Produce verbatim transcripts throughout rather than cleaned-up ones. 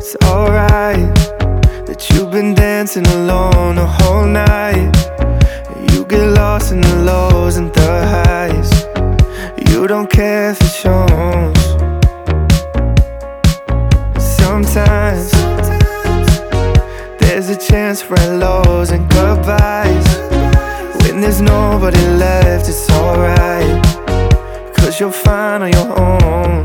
It's alright that you've been dancing alone the whole night. You get lost in the lows and the highs. You don't care if it shows. Sometimes there's a chance for hellos and goodbyes. When there's nobody left, it's alright, 'cause you're fine on your own.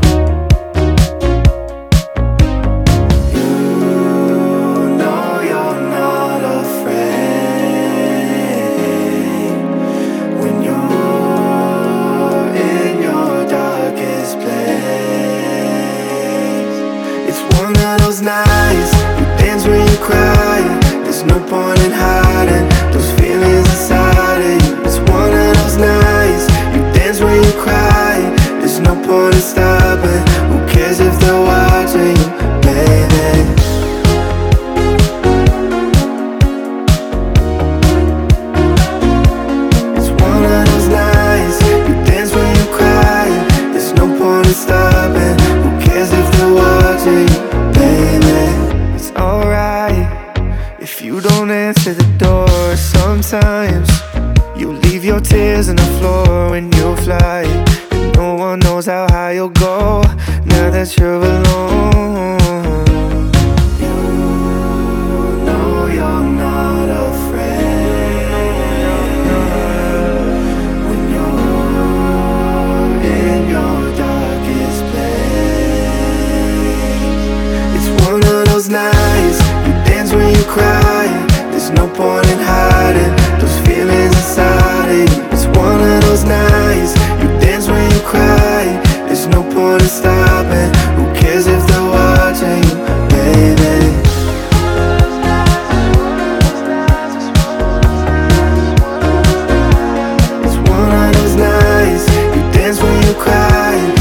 Nights, you dance when you cry. There's no point in hiding those feelings inside of you. It's one of those nights, you dance when you cry. There's no point in stopping. Who cares if they're watching you, baby? It's one of those nights, you dance when you cry. There's no point in stopping. Who cares if they're watching you? It's alright if you don't answer the door. Sometimes you leave your tears on the floor when you fly, and no one knows how high you'll go now that you're alone. You know you're not afraid when you're in your darkest place. It's one of those nights, you dance when you cry. There's no point in hiding those feelings inside of you. It's one of those nights, you dance when you cry. There's no point in stopping. Who cares if they're watching you, baby? It's one of those nights, you dance when you cry.